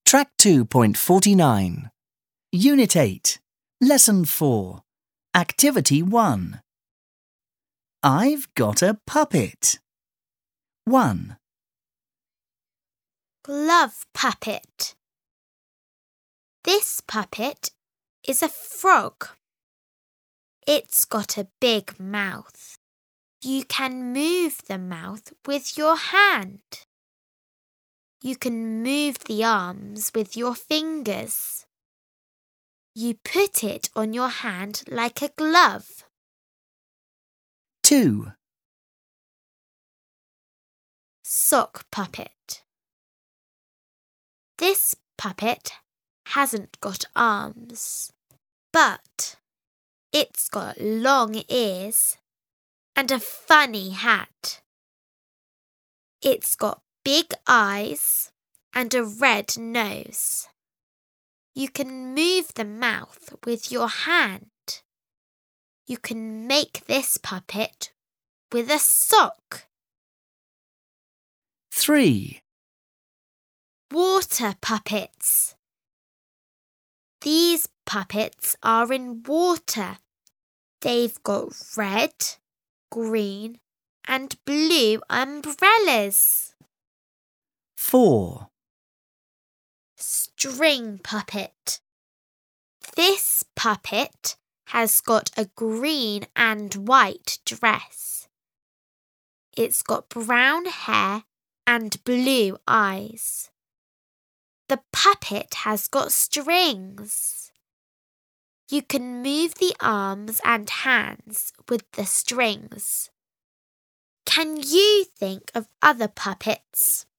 Track 2.49. Unit 8. Lesson 4. Activity 1. I've got a puppet. 1. Glove puppet. This puppet is a frog. It's got a big mouth. You can move the mouth with your hand. You can move the arms with your fingers. You put it on your hand like a glove. 2. Sock puppet. This puppet hasn't got arms, but it's got long ears and a funny hat. It's got big eyes and a red nose. You can move the mouth with your hand. You can make this puppet with a sock. 3. Water puppets. These puppets are in water. They've got red, green, and blue umbrellas. 4. String puppet. This puppet has got a green and white dress. It's got brown hair and blue eyes. The puppet has got strings. You can move the arms and hands with the strings. Can you think of other puppets?